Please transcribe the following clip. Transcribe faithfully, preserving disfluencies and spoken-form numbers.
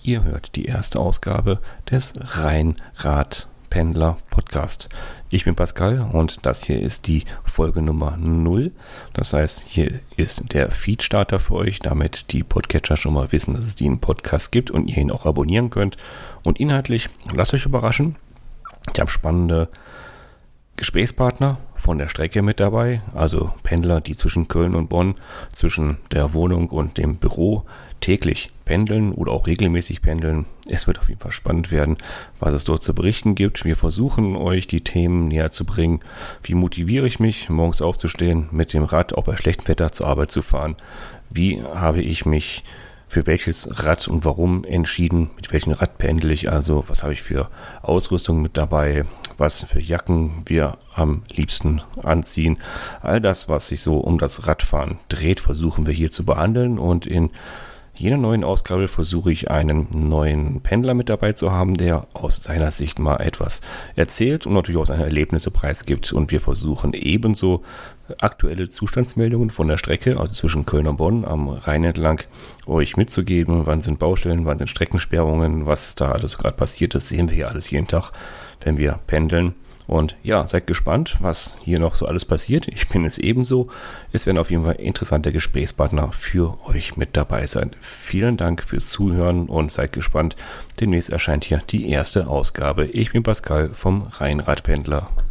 Ihr hört die erste Ausgabe des Rheinrad-Pendler Podcast. Ich bin Pascal und das hier ist die Folge Nummer null. Das heißt, hier ist der Feed-Starter für euch, damit die Podcatcher schon mal wissen, dass es den Podcast gibt und ihr ihn auch abonnieren könnt. Und inhaltlich, lasst euch überraschen, ich habe spannende Gesprächspartner von der Strecke mit dabei, also Pendler, die zwischen Köln und Bonn, zwischen der Wohnung und dem Büro täglich pendeln oder auch regelmäßig pendeln. Es wird auf jeden Fall spannend werden, was es dort zu berichten gibt. Wir versuchen euch die Themen näher zu bringen. Wie motiviere ich mich, morgens aufzustehen, mit dem Rad auch bei schlechtem Wetter zur Arbeit zu fahren? Wie habe ich mich für welches Rad und warum entschieden, mit welchem Rad pendel ich, also was habe ich für Ausrüstung mit dabei, was für Jacken wir am liebsten anziehen. All das, was sich so um das Radfahren dreht, versuchen wir hier zu behandeln, und in jeder neuen Ausgabe versuche ich einen neuen Pendler mit dabei zu haben, der aus seiner Sicht mal etwas erzählt und natürlich auch seine Erlebnisse preisgibt. Und wir versuchen ebenso aktuelle Zustandsmeldungen von der Strecke, also zwischen Köln und Bonn am Rhein entlang, euch mitzugeben. Wann sind Baustellen, wann sind Streckensperrungen, was da alles gerade passiert ist, sehen wir hier alles jeden Tag, wenn wir pendeln. Und ja, seid gespannt, was hier noch so alles passiert. Ich bin es ebenso. Es werden auf jeden Fall interessante Gesprächspartner für euch mit dabei sein. Vielen Dank fürs Zuhören und seid gespannt. Demnächst erscheint hier die erste Ausgabe. Ich bin Pascal vom Rheinrad-Pendler.